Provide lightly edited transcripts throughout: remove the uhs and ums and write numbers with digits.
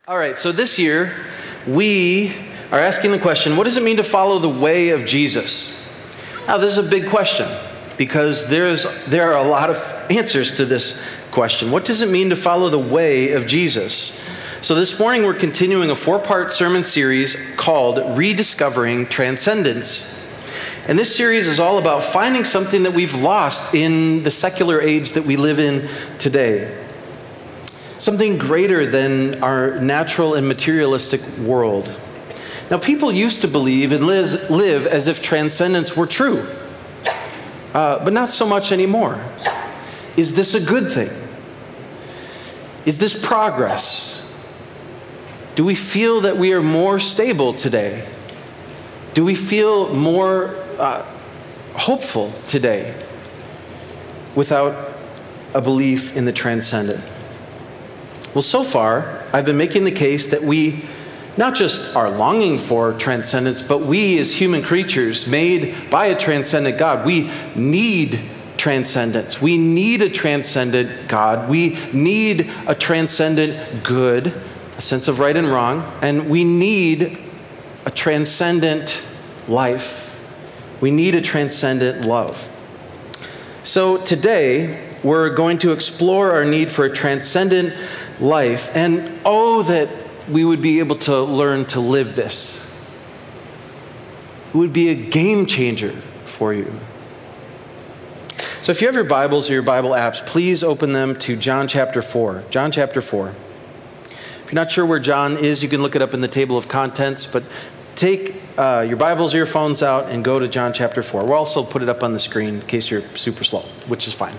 All right, so this year we are asking the question, what does it mean to follow the way of Jesus? Now, this is a big question because there are a lot of answers to this question. What does it mean to follow the way of Jesus? So this morning we're continuing a 4-part sermon series called Rediscovering Transcendence. And this series is all about finding something that we've lost in the secular age that we live in today. Something greater than our natural and materialistic world. Now, people used to believe and live as if transcendence were true, but not so much anymore. Is this a good thing? Is this progress? Do we feel that we are more stable today? Do we feel more hopeful today without a belief in the transcendent? Well, so far, I've been making the case that we not just are longing for transcendence, but we as human creatures made by a transcendent God, we need transcendence. We need a transcendent God. We need a transcendent good, a sense of right and wrong, and we need a transcendent life. We need a transcendent love. So today, we're going to explore our need for a transcendent life, and that we would be able to learn to live this. It would be a game changer for you. So if you have your Bibles or your Bible apps, please open them to John chapter 4. John chapter 4. If you're not sure where John is, you can look it up in the table of contents, but take your Bibles or your phones out and go to John chapter 4. We'll also put it up on the screen in case you're super slow, which is fine.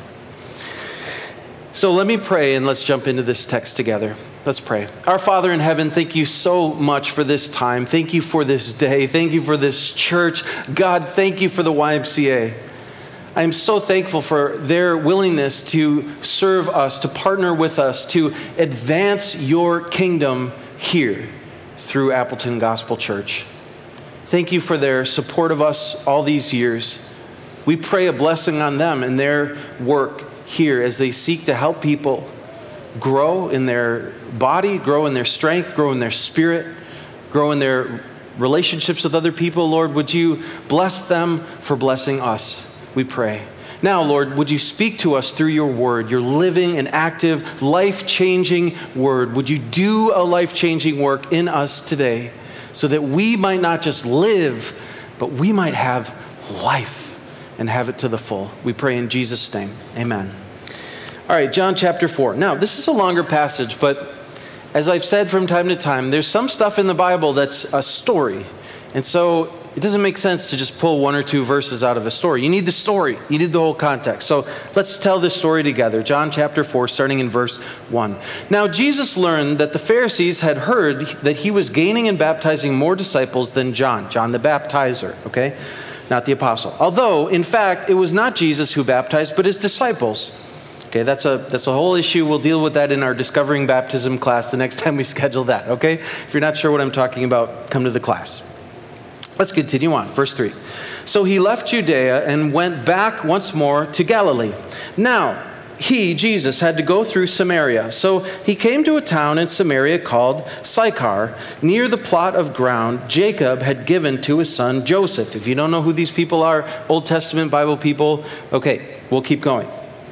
So let me pray and let's jump into this text together. Let's pray. Our Father in heaven, thank you so much for this time. Thank you for this day. Thank you for this church. God, thank you for the YMCA. I am so thankful for their willingness to serve us, to partner with us, to advance your kingdom here through Appleton Gospel Church. Thank you for their support of us all these years. We pray a blessing on them and their work here as they seek to help people grow in their body, grow in their strength, grow in their spirit, grow in their relationships with other people. Lord, would you bless them for blessing us, we pray. Now, Lord, would you speak to us through your word, your living and active, life-changing word. Would you do a life-changing work in us today so that we might not just live, but we might have life and have it to the full. We pray in Jesus' name. Amen. All right, John chapter 4. Now, this is a longer passage, but as I've said from time to time, there's some stuff in the Bible that's a story. And so it doesn't make sense to just pull one or two verses out of a story. You need the story. You need the whole context. So let's tell this story together. John chapter 4, starting in verse 1. Now, Jesus learned that the Pharisees had heard that he was gaining and baptizing more disciples than John the baptizer, okay? Not the apostle. Although, in fact, it was not Jesus who baptized, but his disciples. Okay, that's a whole issue. We'll deal with that in our Discovering Baptism class the next time we schedule that, okay? If you're not sure what I'm talking about, come to the class. Let's continue on. Verse 3. So he left Judea and went back once more to Galilee. Now, he, Jesus, had to go through Samaria. So he came to a town in Samaria called Sychar, near the plot of ground Jacob had given to his son Joseph. If you don't know who these people are, Old Testament Bible people, okay, we'll keep going.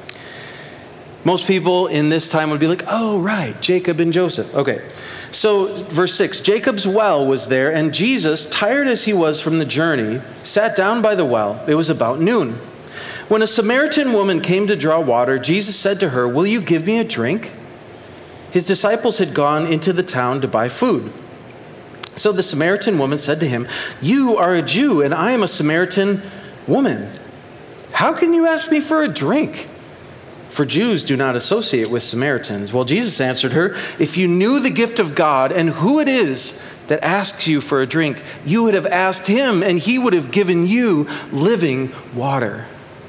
Most people in this time would be like, oh, right, Jacob and Joseph. Okay, so verse 6, Jacob's well was there, and Jesus, tired as he was from the journey, sat down by the well. It was about noon. When a Samaritan woman came to draw water, Jesus said to her, will you give me a drink? His disciples had gone into the town to buy food. So the Samaritan woman said to him, you are a Jew, and I am a Samaritan woman. How can you ask me for a drink? For Jews do not associate with Samaritans. Well, Jesus answered her, if you knew the gift of God and who it is that asks you for a drink, you would have asked him, and he would have given you living water.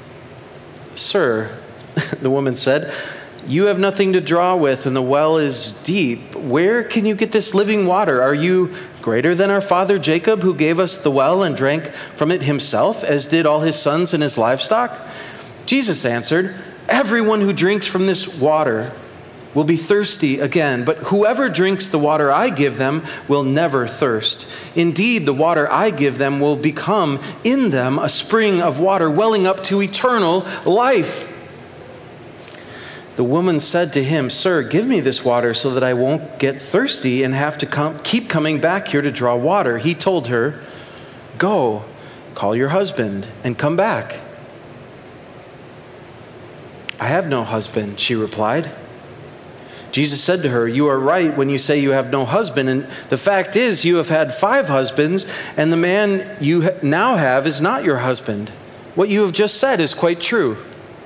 Sir, the woman said, you have nothing to draw with, and the well is deep. Where can you get this living water? Are you greater than our father Jacob, who gave us the well and drank from it himself, as did all his sons and his livestock? Jesus answered, everyone who drinks from this water will be thirsty again, but whoever drinks the water I give them will never thirst. Indeed, the water I give them will become in them a spring of water welling up to eternal life." The woman said to him, "Sir, give me this water so that I won't get thirsty and have to keep coming back here to draw water." He told her, "Go, call your husband and come back." "I have no husband," she replied. Jesus said to her, "You are right when you say you have no husband, and the fact is you have had 5 husbands, and the man you now have is not your husband. What you have just said is quite true."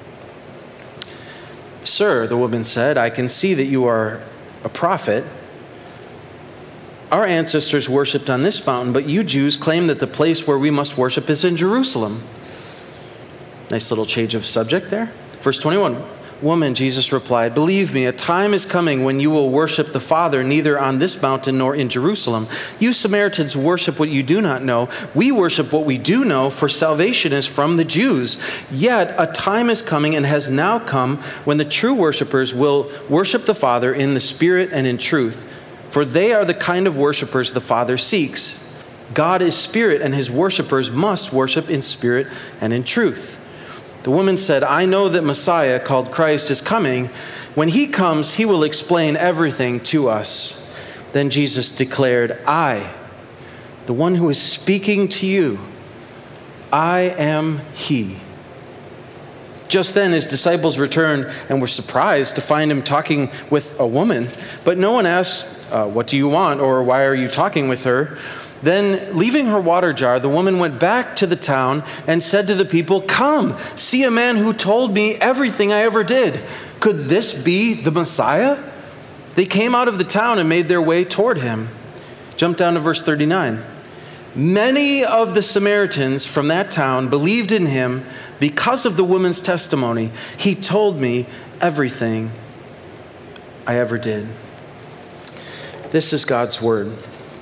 "Sir," the woman said, "I can see that you are a prophet. Our ancestors worshipped on this mountain, but you Jews claim that the place where we must worship is in Jerusalem." Nice little change of subject there. Verse 21, "Woman," Jesus replied, "believe me, a time is coming when you will worship the Father neither on this mountain nor in Jerusalem. You Samaritans worship what you do not know. We worship what we do know, for salvation is from the Jews. Yet a time is coming and has now come when the true worshipers will worship the Father in the Spirit and in truth, for they are the kind of worshipers the Father seeks. God is Spirit, and his worshipers must worship in spirit and in truth." The woman said, "I know that Messiah, called Christ, is coming. When he comes, he will explain everything to us." Then Jesus declared, "I, the one who is speaking to you, I am he." Just then his disciples returned and were surprised to find him talking with a woman. But no one asked, "What do you want?" or "Why are you talking with her?" Then, leaving her water jar, the woman went back to the town and said to the people, "Come, see a man who told me everything I ever did. Could this be the Messiah?" They came out of the town and made their way toward him. Jump down to verse 39. Many of the Samaritans from that town believed in him because of the woman's testimony. "He told me everything I ever did." This is God's word.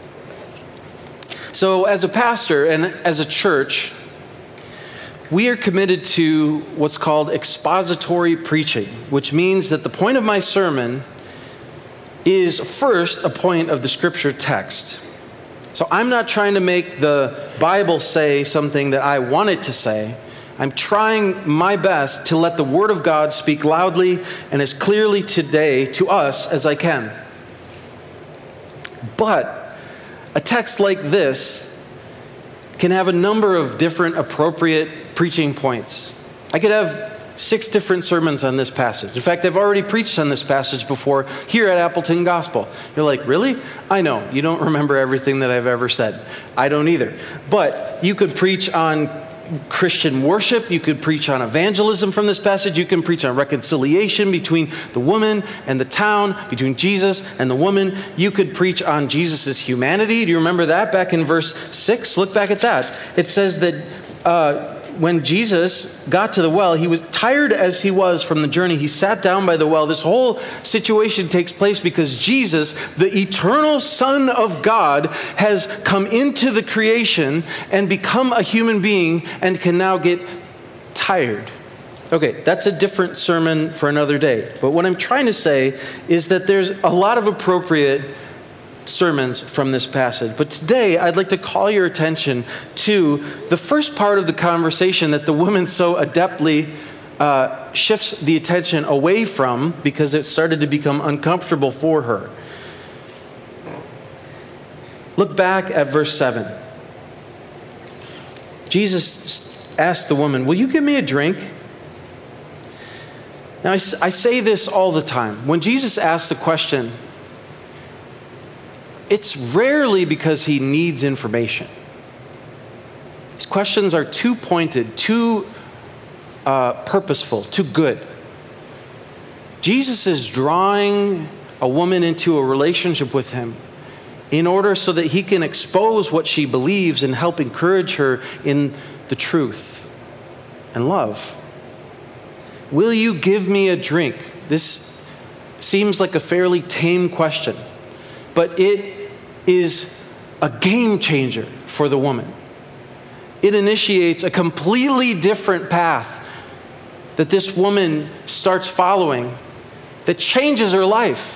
So as a pastor and as a church, we are committed to what's called expository preaching, which means that the point of my sermon is first a point of the scripture text. So I'm not trying to make the Bible say something that I want it to say. I'm trying my best to let the Word of God speak loudly and as clearly today to us as I can. But a text like this can have a number of different appropriate preaching points. I could have 6 different sermons on this passage. In fact, I've already preached on this passage before here at Appleton Gospel. You're like, really? I know, you don't remember everything that I've ever said. I don't either. But you could preach on Christian worship. You could preach on evangelism from this passage. You can preach on reconciliation between the woman and the town, between Jesus and the woman. You could preach on Jesus' humanity. Do you remember that back in verse 6? Look back at that. It says that when Jesus got to the well, he was tired as he was from the journey. He sat down by the well. This whole situation takes place because Jesus, the eternal Son of God, has come into the creation and become a human being and can now get tired. Okay, that's a different sermon for another day. But what I'm trying to say is that there's a lot of appropriate sermons from this passage. But today, I'd like to call your attention to the first part of the conversation that the woman so adeptly shifts the attention away from because it started to become uncomfortable for her. Look back at verse 7. Jesus asked the woman, "Will you give me a drink?" Now, I say this all the time. When Jesus asks the question, it's rarely because he needs information. His questions are too pointed, too purposeful, too good. Jesus is drawing a woman into a relationship with him in order so that he can expose what she believes and help encourage her in the truth and love. Will you give me a drink? This seems like a fairly tame question, but it is a game changer for the woman. It initiates a completely different path that this woman starts following that changes her life.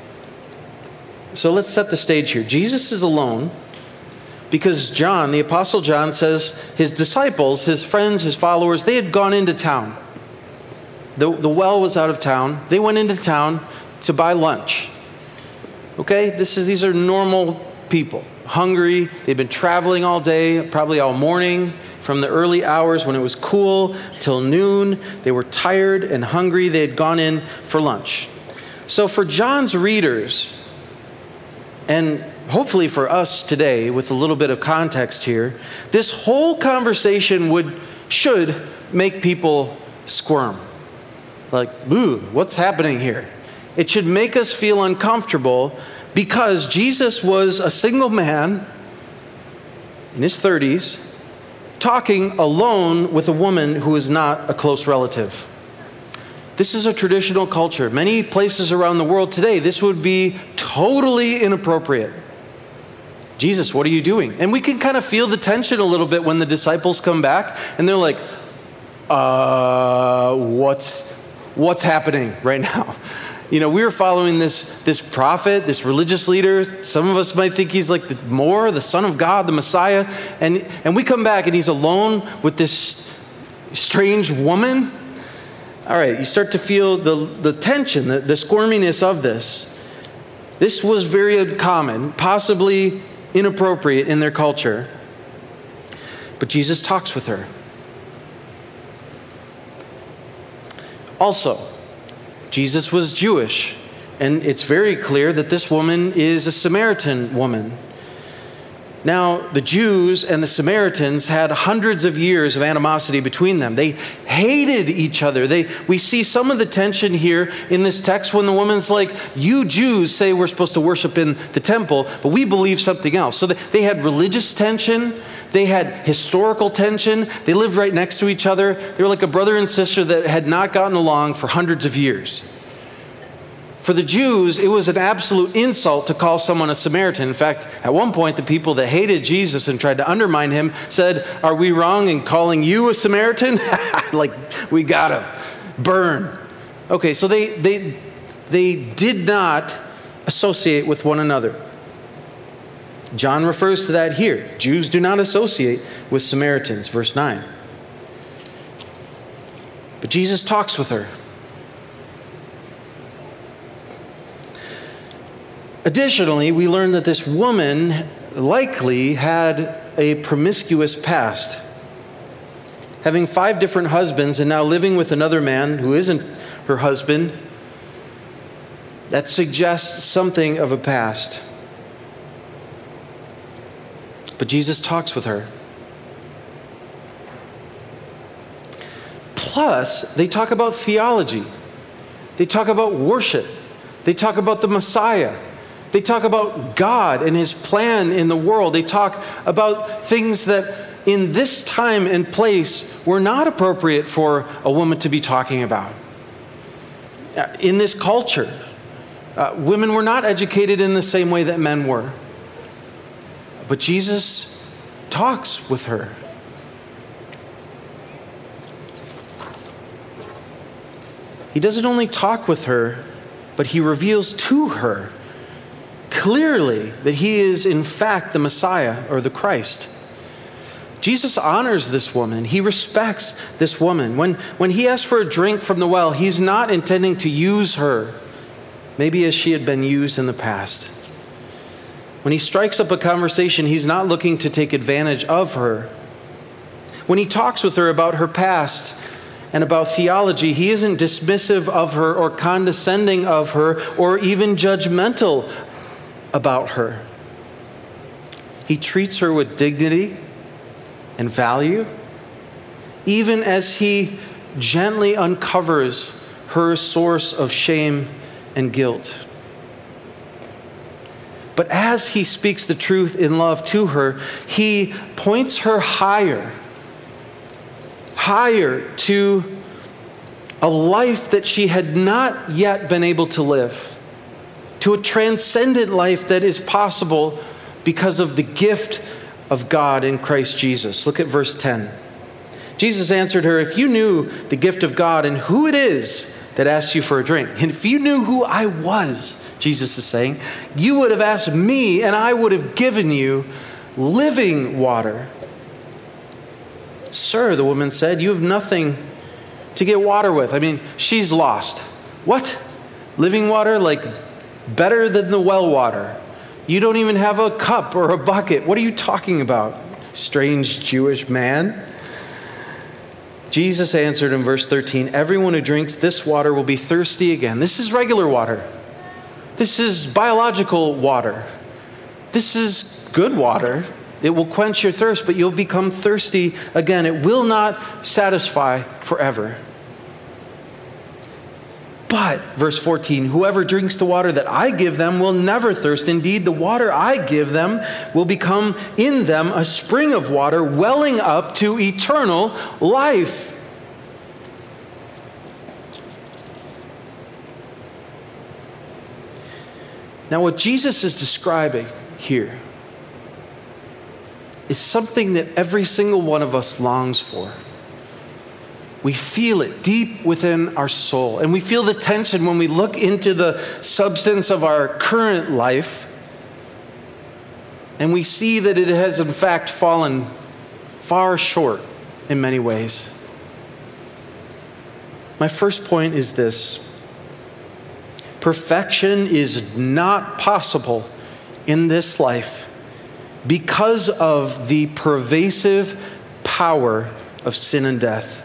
So let's set the stage here. Jesus is alone because John, the Apostle John, says his disciples, his friends, his followers, they had gone into town. The well was out of town. They went into town to buy lunch. Okay? These are normal people, hungry. They'd been traveling all day, probably all morning, from the early hours when it was cool till noon. They were tired and hungry. They had gone in for lunch. So for John's readers, and hopefully for us today, with a little bit of context here, this whole conversation should make people squirm. Like, ooh, what's happening here? It should make us feel uncomfortable because Jesus was a single man in his 30s talking alone with a woman who is not a close relative. This is a traditional culture. Many places around the world today, this would be totally inappropriate. Jesus, what are you doing? And we can kind of feel the tension a little bit when the disciples come back and they're like, what's happening right now? We were following this prophet, this religious leader. Some of us might think he's like the Son of God, the Messiah. And we come back and he's alone with this strange woman. All right, you start to feel the tension, the squirminess of this. This was very uncommon, possibly inappropriate in their culture. But Jesus talks with her. Also, Jesus was Jewish, and it's very clear that this woman is a Samaritan woman. Now, the Jews and the Samaritans had hundreds of years of animosity between them. They hated each other. We see some of the tension here in this text when the woman's like, you Jews say we're supposed to worship in the temple, but we believe something else. So they had religious tension. They had historical tension. They lived right next to each other. They were like a brother and sister that had not gotten along for hundreds of years. For the Jews, it was an absolute insult to call someone a Samaritan. In fact, at one point, the people that hated Jesus and tried to undermine him said, are we wrong in calling you a Samaritan? Like, we got him. Burn. Okay, so they did not associate with one another. John refers to that here. Jews do not associate with Samaritans, verse 9. But Jesus talks with her. Additionally, we learn that this woman likely had a promiscuous past. Having 5 different husbands and now living with another man who isn't her husband, that suggests something of a past. But Jesus talks with her. Plus, they talk about theology. They talk about worship. They talk about the Messiah. They talk about God and his plan in the world. They talk about things that in this time and place were not appropriate for a woman to be talking about. In this culture, women were not educated in the same way that men were. But Jesus talks with her. He doesn't only talk with her, but he reveals to her clearly that he is in fact the Messiah or the Christ. Jesus honors this woman. He respects this woman. When he asks for a drink from the well, he's not intending to use her, maybe as she had been used in the past. When he strikes up a conversation, he's not looking to take advantage of her. When he talks with her about her past and about theology, he isn't dismissive of her or condescending of her or even judgmental about her. He treats her with dignity and value, even as he gently uncovers her source of shame and guilt. But as he speaks the truth in love to her, he points her higher to a life that she had not yet been able to live, to a transcendent life that is possible because of the gift of God in Christ Jesus. Look at verse 10. Jesus answered her, "If you knew the gift of God and who it is that asks you for a drink. And if you knew who I was, Jesus is saying, you would have asked me and I would have given you living water. Sir, the woman said, you have nothing to get water with. I mean, she's lost. What? Living water? Like better than the well water? You don't even have a cup or a bucket. What are you talking about, strange Jewish man? Jesus answered in verse 13, everyone who drinks this water will be thirsty again. This is regular water. This is biological water. This is good water. It will quench your thirst, but you'll become thirsty again. It will not satisfy forever. But, verse 14, whoever drinks the water that I give them will never thirst. Indeed, the water I give them will become in them a spring of water welling up to eternal life. Now, what Jesus is describing here is something that every single one of us longs for. We feel it deep within our soul. And we feel the tension when we look into the substance of our current life. And we see that it has in fact fallen far short in many ways. My first point is this. Perfection is not possible in this life because of the pervasive power of sin and death.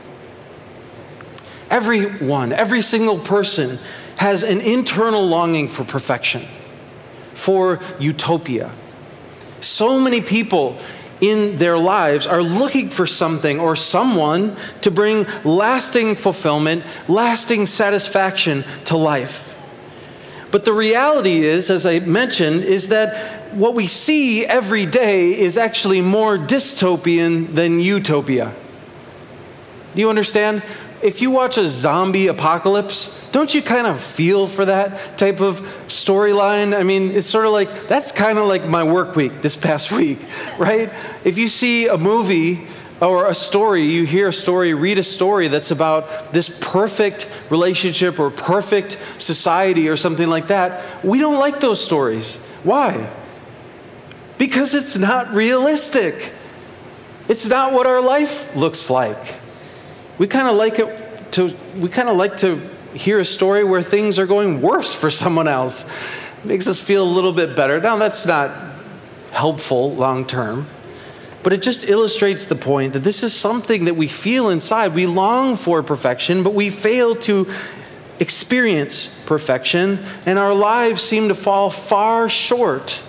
Everyone, every single person has an internal longing for perfection, for utopia. So many people in their lives are looking for something or someone to bring lasting fulfillment, lasting satisfaction to life. But the reality is, as I mentioned, is that what we see every day is actually more dystopian than utopia. Do you understand? If you watch a zombie apocalypse, don't you kind of feel for that type of storyline? I mean, it's sort of like, that's kind of like my work week this past week, right? If you see a movie or a story, you hear a story, read a story that's about this perfect relationship or perfect society or something like that, we don't like those stories. Why? Because it's not realistic. It's not what our life looks like. We kind of like to hear a story where things are going worse for someone else. It makes us feel a little bit better. Now, that's not helpful long term, but it just illustrates the point that this is something that we feel inside. We long for perfection, but we fail to experience perfection, and our lives seem to fall far short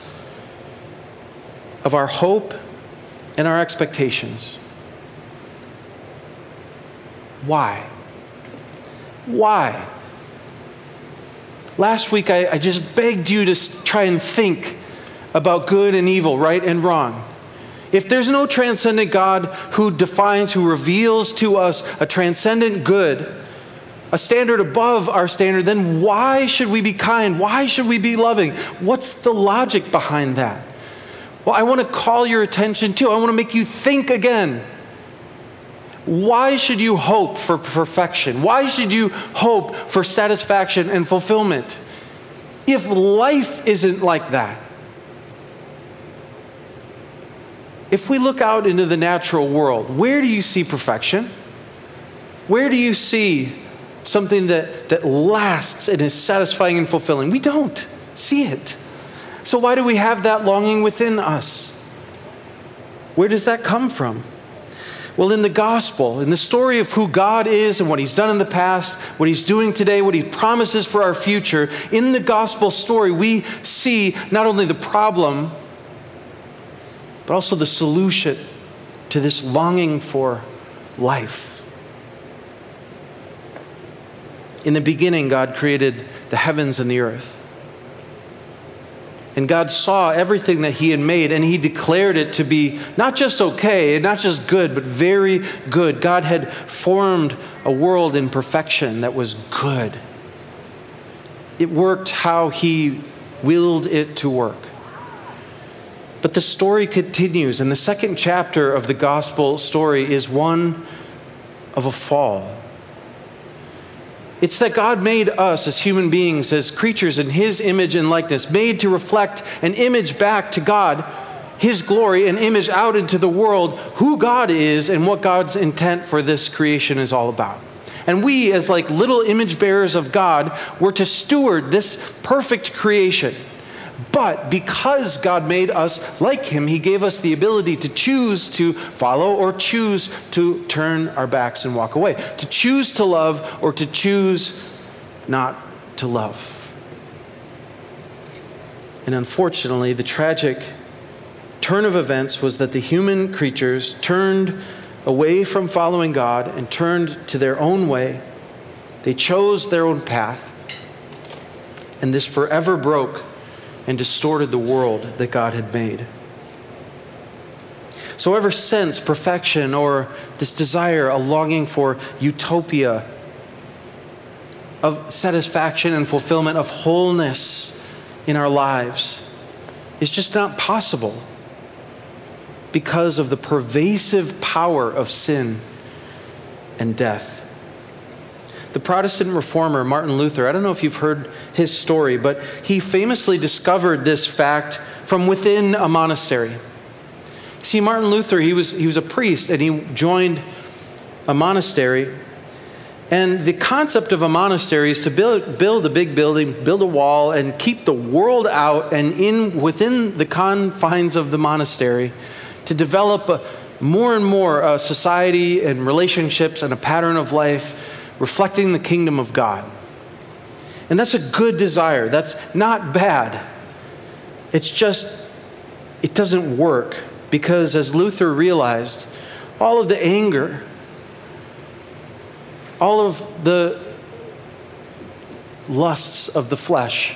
of our hope and our expectations. Why? Why? Last week, I just begged you to try and think about good and evil, right and wrong. If there's no transcendent God who defines, who reveals to us a transcendent good, a standard above our standard, then why should we be kind? Why should we be loving? What's the logic behind that? Well, I want to call your attention to, I want to make you think again. Why should you hope for perfection? Why should you hope for satisfaction and fulfillment if life isn't like that? If we look out into the natural world, where do you see perfection? Where do you see something that lasts and is satisfying and fulfilling? We don't see it. So why do we have that longing within us? Where does that come from? Well, in the gospel, in the story of who God is and what he's done in the past, what he's doing today, what he promises for our future, in the gospel story, we see not only the problem, but also the solution to this longing for life. In the beginning, God created the heavens and the earth. And God saw everything that he had made, and he declared it to be not just okay, not just good, but very good. God had formed a world in perfection that was good. It worked how he willed it to work. But the story continues, and the second chapter of the gospel story is one of a fall. It's that God made us as human beings, as creatures in His image and likeness, made to reflect an image back to God, His glory, an image out into the world, who God is and what God's intent for this creation is all about. And we, as like little image bearers of God, were to steward this perfect creation. But because God made us like Him, He gave us the ability to choose to follow or choose to turn our backs and walk away, to choose to love or to choose not to love. And unfortunately, the tragic turn of events was that the human creatures turned away from following God and turned to their own way. They chose their own path, and this forever broke and distorted the world that God had made. So ever since, perfection, or this desire, a longing for utopia, of satisfaction and fulfillment, of wholeness in our lives, is just not possible because of the pervasive power of sin and death. The Protestant reformer Martin Luther, I don't know if you've heard his story, but he famously discovered this fact from within a monastery. See, Martin Luther, he was a priest, and he joined a monastery. And the concept of a monastery is to build a big building, build a wall, and keep the world out, and within the confines of the monastery, to develop more and more society and relationships and a pattern of life reflecting the kingdom of God. And that's a good desire. That's not bad. It's just, it doesn't work because, as Luther realized, all of the anger, all of the lusts of the flesh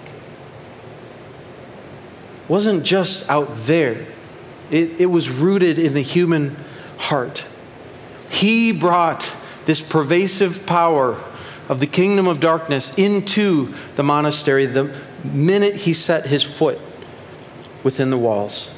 wasn't just out there. It was rooted in the human heart. He brought this pervasive power of the kingdom of darkness into the monastery the minute he set his foot within the walls.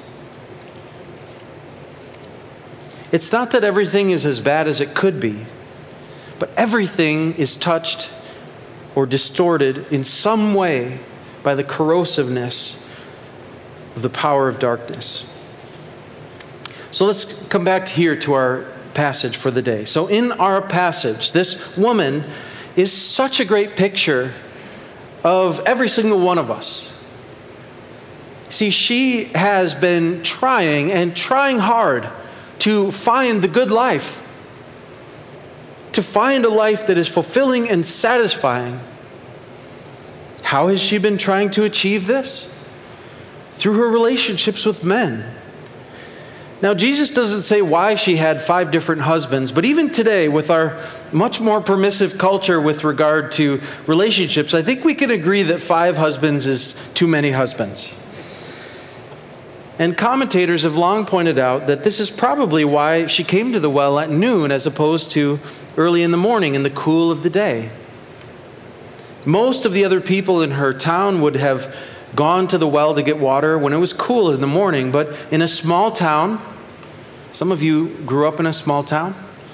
It's not that everything is as bad as it could be, but everything is touched or distorted in some way by the corrosiveness of the power of darkness. So let's come back here to our passage for the day. So in our passage, this woman is such a great picture of every single one of us. See, she has been trying hard to find the good life, to find a life that is fulfilling and satisfying. How has she been trying to achieve this? Through her relationships with men. Now, Jesus doesn't say why she had 5 different husbands, but even today, with our much more permissive culture with regard to relationships, I think we can agree that 5 husbands is too many husbands. And commentators have long pointed out that this is probably why she came to the well at noon as opposed to early in the morning in the cool of the day. Most of the other people in her town would have gone to the well to get water when it was cool in the morning, but in a small town, some of you grew up in a small town.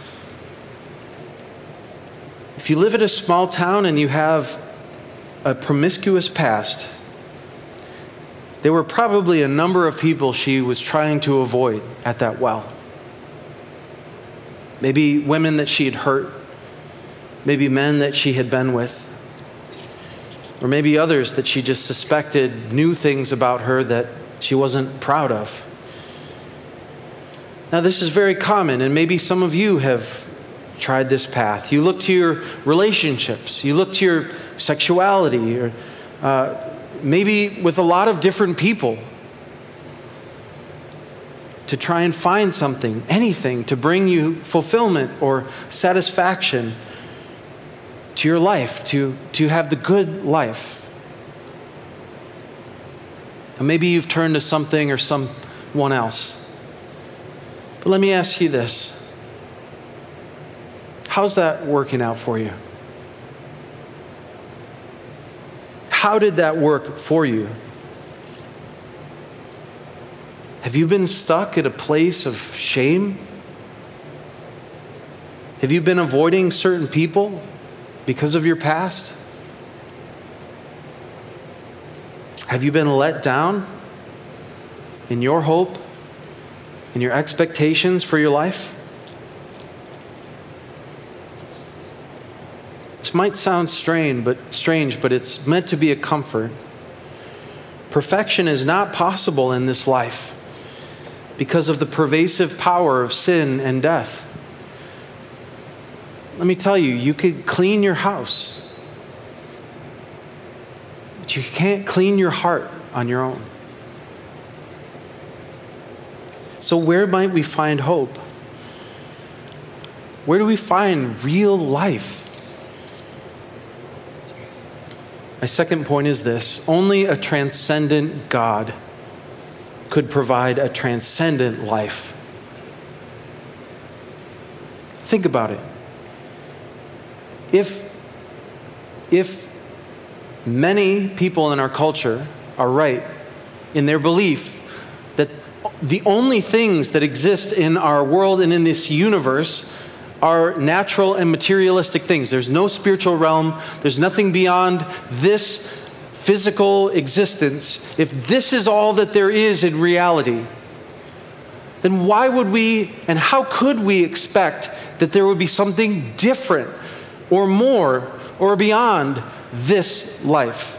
If you live in a small town and you have a promiscuous past, there were probably a number of people she was trying to avoid at that well. Maybe women that she had hurt, maybe men that she had been with, or maybe others that she just suspected knew things about her that she wasn't proud of. Now, this is very common, and maybe some of you have tried this path. You look to your relationships, you look to your sexuality, or maybe with a lot of different people to try and find something, anything to bring you fulfillment or satisfaction to your life, to have the good life. And maybe you've turned to something or someone else. But let me ask you this. How's that working out for you? How did that work for you? Have you been stuck at a place of shame? Have you been avoiding certain people because of your past? Have you been let down in your hope, in your expectations for your life? This might sound strange, but it's meant to be a comfort. Perfection is not possible in this life because of the pervasive power of sin and death. Let me tell you, you could clean your house, but you can't clean your heart on your own. So where might we find hope? Where do we find real life? My second point is this: only a transcendent God could provide a transcendent life. Think about it. If many people in our culture are right in their belief that the only things that exist in our world and in this universe are natural and materialistic things, there's no spiritual realm, there's nothing beyond this physical existence, if this is all that there is in reality, then why would we and how could we expect that there would be something different or more or beyond this life?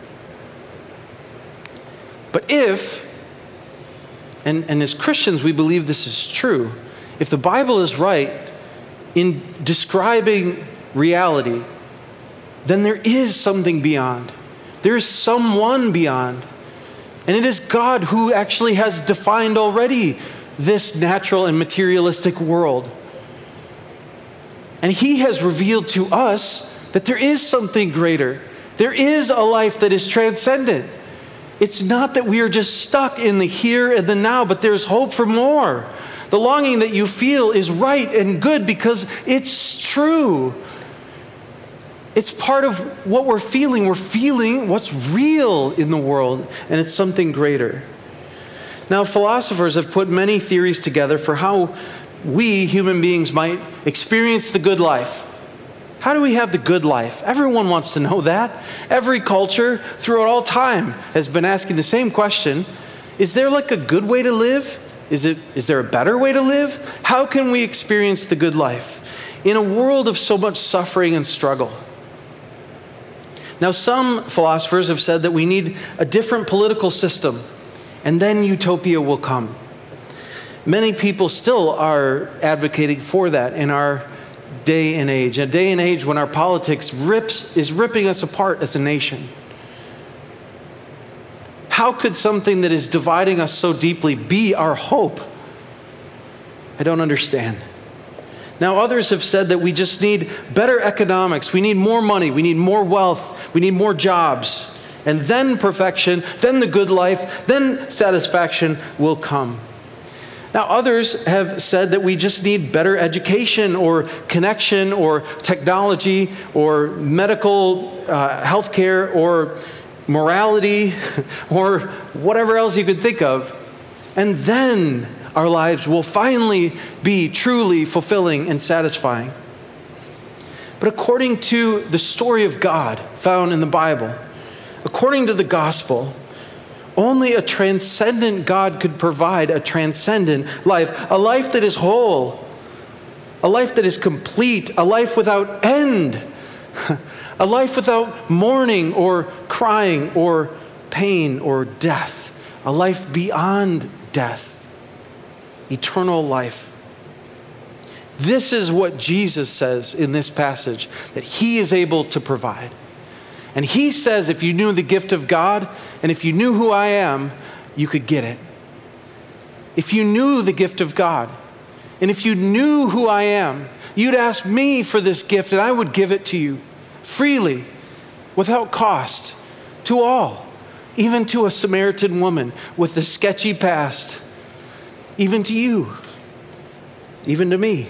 But if, and as Christians we believe this is true, if the Bible is right in describing reality, then there is something beyond. There is someone beyond. And it is God who actually has defined already this natural and materialistic world. And He has revealed to us that there is something greater. There is a life that is transcendent. It's not that we are just stuck in the here and the now, but there's hope for more. The longing that you feel is right and good because it's true. It's part of what we're feeling. We're feeling what's real in the world, and it's something greater. Now, philosophers have put many theories together for how we human beings might experience the good life. How do we have the good life? Everyone wants to know that. Every culture throughout all time has been asking the same question. Is there like a good way to live? Is there a better way to live? How can we experience the good life in a world of so much suffering and struggle? Now, some philosophers have said that we need a different political system, and then utopia will come. Many people still are advocating for that in our day and age, a day and age when our politics is ripping us apart as a nation. How could something that is dividing us so deeply be our hope? I don't understand. Now, others have said that we just need better economics. We need more money. We need more wealth. We need more jobs. And then perfection, then the good life, then satisfaction will come. Now, others have said that we just need better education or connection or technology or medical healthcare or morality or whatever else you could think of. And then our lives will finally be truly fulfilling and satisfying. But according to the story of God found in the Bible, according to the gospel, only a transcendent God could provide a transcendent life, a life that is whole, a life that is complete, a life without end, a life without mourning or crying or pain or death, a life beyond death, eternal life. This is what Jesus says in this passage that He is able to provide. And He says if you knew the gift of God and if you knew who I am, you could get it. If you knew the gift of God and if you knew who I am, you'd ask me for this gift and I would give it to you freely, without cost, to all, even to a Samaritan woman with a sketchy past, even to you, even to me.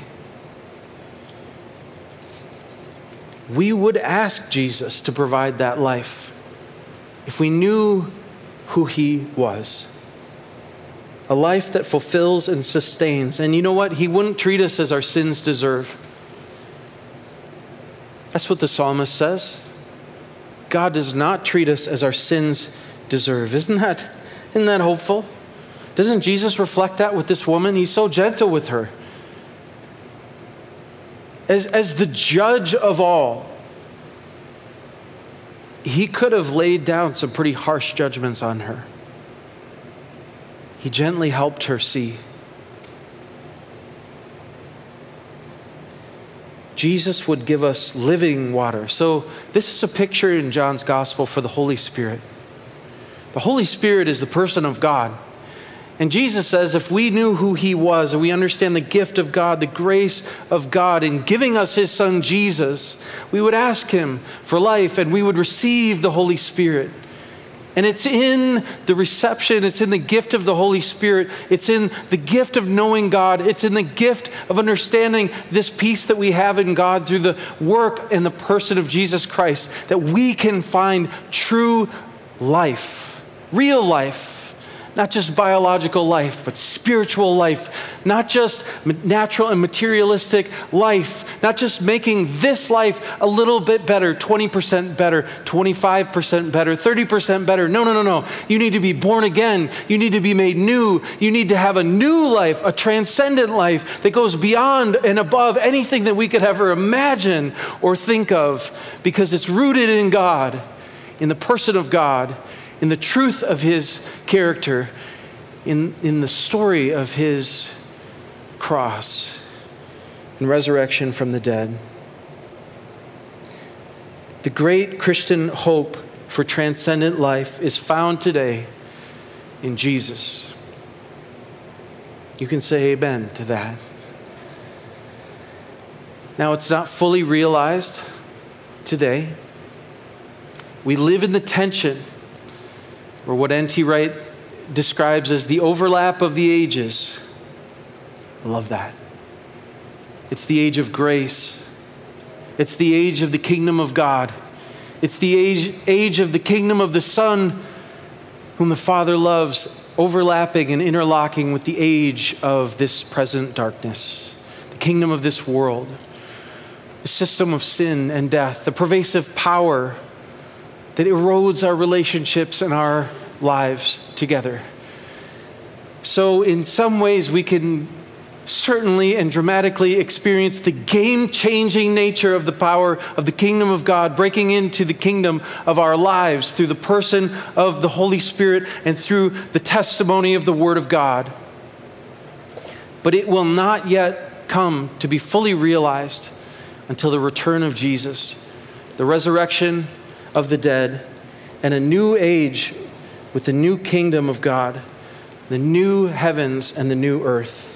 We would ask Jesus to provide that life if we knew who He was. A life that fulfills and sustains. And you know what? He wouldn't treat us as our sins deserve. That's what the psalmist says. God does not treat us as our sins deserve. Isn't that hopeful? Doesn't Jesus reflect that with this woman? He's so gentle with her. As the judge of all, he could have laid down some pretty harsh judgments on her. He gently helped her see. Jesus would give us living water. So this is a picture in John's gospel for the Holy Spirit. The Holy Spirit is the person of God. And Jesus says if we knew who he was and we understand the gift of God, the grace of God in giving us his son Jesus, we would ask him for life and we would receive the Holy Spirit. And it's in the reception, it's in the gift of the Holy Spirit, it's in the gift of knowing God, it's in the gift of understanding this peace that we have in God through the work and the person of Jesus Christ that we can find true life, real life. Not just biological life, but spiritual life. Not just natural and materialistic life. Not just making this life a little bit better, 20% better, 25% better, 30% better. No. You need to be born again. You need to be made new. You need to have a new life, a transcendent life that goes beyond and above anything that we could ever imagine or think of, because it's rooted in God, in the person of God, in the truth of his character, in the story of his cross and resurrection from the dead. The great Christian hope for transcendent life is found today in Jesus. You can say amen to that. Now, it's not fully realized today. We live in the tension, or what N.T. Wright describes as the overlap of the ages. I love that. It's the age of grace. It's the age of the kingdom of God. It's the age of the kingdom of the Son, whom the Father loves, overlapping and interlocking with the age of this present darkness, the kingdom of this world, the system of sin and death, the pervasive power that erodes our relationships and our lives together. So in some ways we can certainly and dramatically experience the game-changing nature of the power of the kingdom of God breaking into the kingdom of our lives through the person of the Holy Spirit and through the testimony of the Word of God. But it will not yet come to be fully realized until the return of Jesus, the resurrection of the dead, and a new age with the new kingdom of God, the new heavens and the new earth.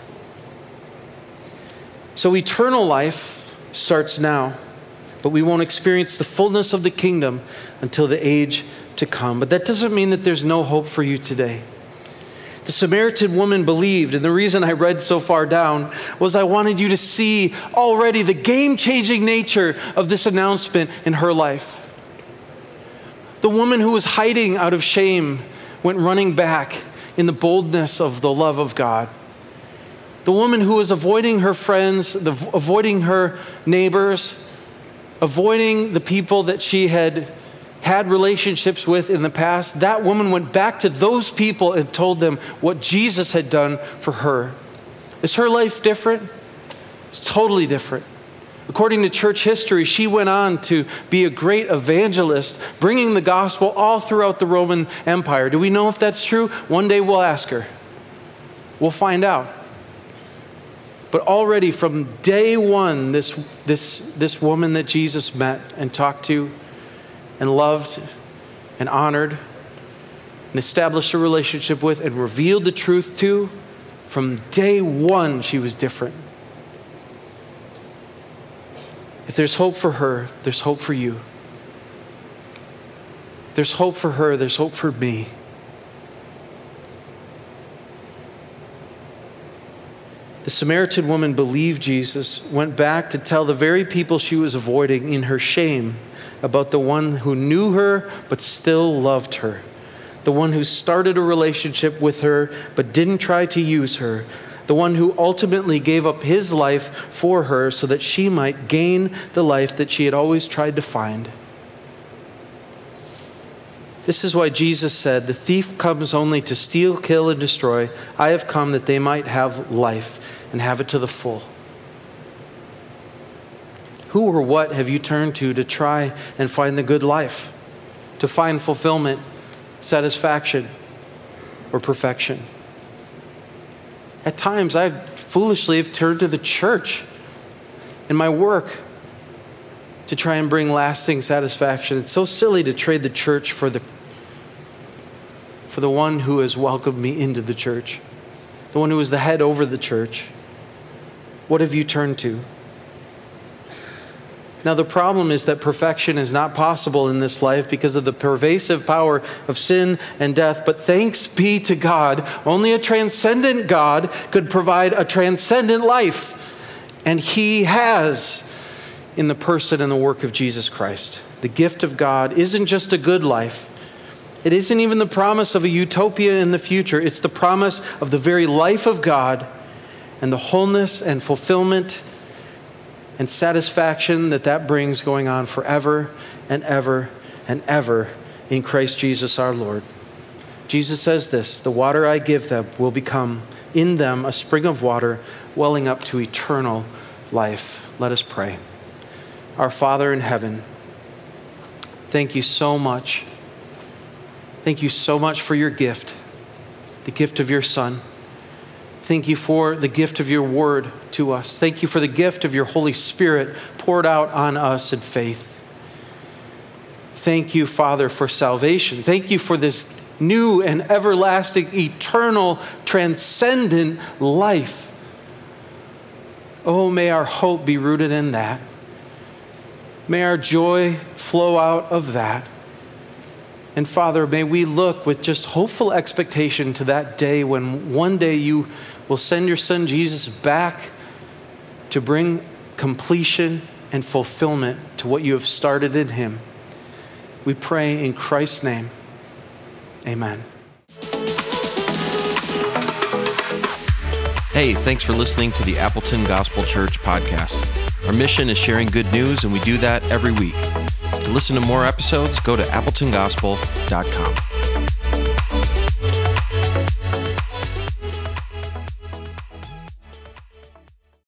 So eternal life starts now, but we won't experience the fullness of the kingdom until the age to come. But that doesn't mean that there's no hope for you today. The Samaritan woman believed, and the reason I read so far down was I wanted you to see already the game-changing nature of this announcement in her life. The woman who was hiding out of shame went running back in the boldness of the love of God. The woman who was avoiding her friends, avoiding her neighbors, avoiding the people that she had relationships with in the past, that woman went back to those people and told them what Jesus had done for her. Is her life different? It's totally different. According to church history, she went on to be a great evangelist, bringing the gospel all throughout the Roman Empire. Do we know if that's true? One day we'll ask her. We'll find out. But already from day one, this woman that Jesus met and talked to and loved and honored and established a relationship with and revealed the truth to, from day one she was different. If there's hope for her, there's hope for you. There's hope for her, there's hope for me. The Samaritan woman believed Jesus, went back to tell the very people she was avoiding in her shame about the one who knew her but still loved her. The one who started a relationship with her but didn't try to use her. the one who ultimately gave up his life for her so that she might gain the life that she had always tried to find. This is why Jesus said, "The thief comes only to steal, kill, and destroy. I have come that they might have life and have it to the full." Who or what have you turned to try and find the good life, to find fulfillment, satisfaction, or perfection? At times, I foolishly have turned to the church in my work to try and bring lasting satisfaction. It's so silly to trade the church for the one who has welcomed me into the church, the one who is the head over the church. What have you turned to? Now, the problem is that perfection is not possible in this life because of the pervasive power of sin and death. But thanks be to God, only a transcendent God could provide a transcendent life. And He has in the person and the work of Jesus Christ. The gift of God isn't just a good life. It isn't even the promise of a utopia in the future. It's the promise of the very life of God and the wholeness and fulfillment and satisfaction that brings going on forever and ever and ever in Christ Jesus our Lord. Jesus says this, "The water I give them will become in them a spring of water welling up to eternal life." Let us pray. Our Father in heaven, thank you so much. Thank you so much for your gift, the gift of your Son. Thank you for the gift of your word to us. Thank you for the gift of your Holy Spirit poured out on us in faith. Thank you, Father, for salvation. Thank you for this new and everlasting, eternal, transcendent life. Oh, may our hope be rooted in that. May our joy flow out of that. And Father, may we look with just hopeful expectation to that day when one day you will send your Son Jesus back to bring completion and fulfillment to what you have started in him. We pray in Christ's name. Amen. Hey, thanks for listening to the Appleton Gospel Church podcast. Our mission is sharing good news, and we do that every week. To listen to more episodes, go to appletongospel.com.